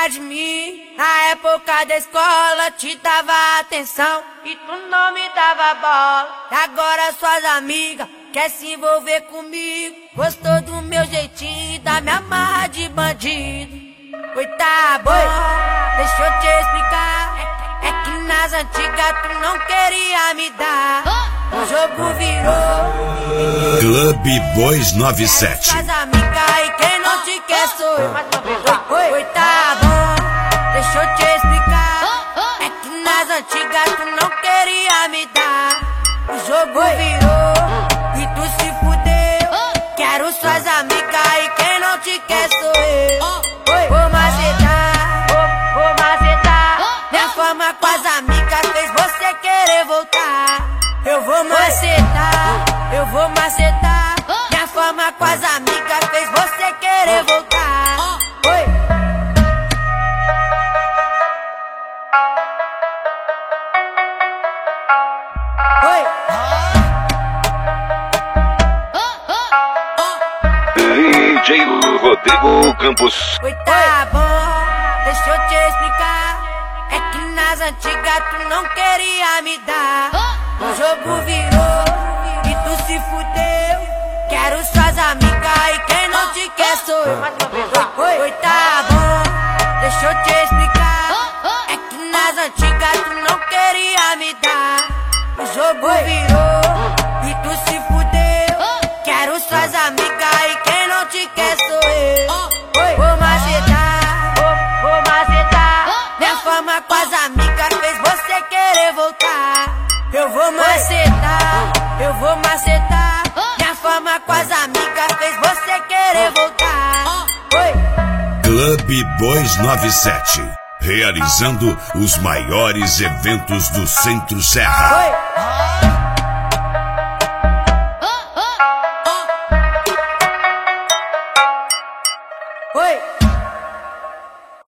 lembra de mim? Na época da escola te dava atenção e tu não me dava bola. E agora suas amigas quer se envolver comigo. Gostou do meu jeitinho e da minha marra de bandido. Oi, tá bom, deixa eu te explicar. É que nas antigas tu não queria me dar. O jogo virou Clube 297. Faz amiga e quem não te quer sou eu. Oi, tá bom, deixa eu te explicar. É que nas antigas tu não queria me dar. O jogo virou e tu se fudeu. Quero suas amigas e quem não te quer sou eu. Vou macetar. Minha fama com as amigas fez você querer voltar. Eu vou macetar. Minha fama com as amigas fez você querer voltar. Oi. DJ Rodrigo Campos. Oi, tá bom, deixa eu te explicar. É que nas antigas tu não queria me dar. O jogo virou e tu se fudeu. Quero suas amigas e quem não te quer sou eu. Oi, tá bom, deixa eu te explicar. É que nas antigas tu não queria me dar. O jogo virou e tu se fudeu. Quero suas amigas e quem não te quer sou eu. Vou macetar. Minha fama com as amigas fez você querer voltar. Eu vou macetar. Minha fama com as amigas fez você querer voltar. Clube 297. Realizando os maiores eventos do Centro-Serra.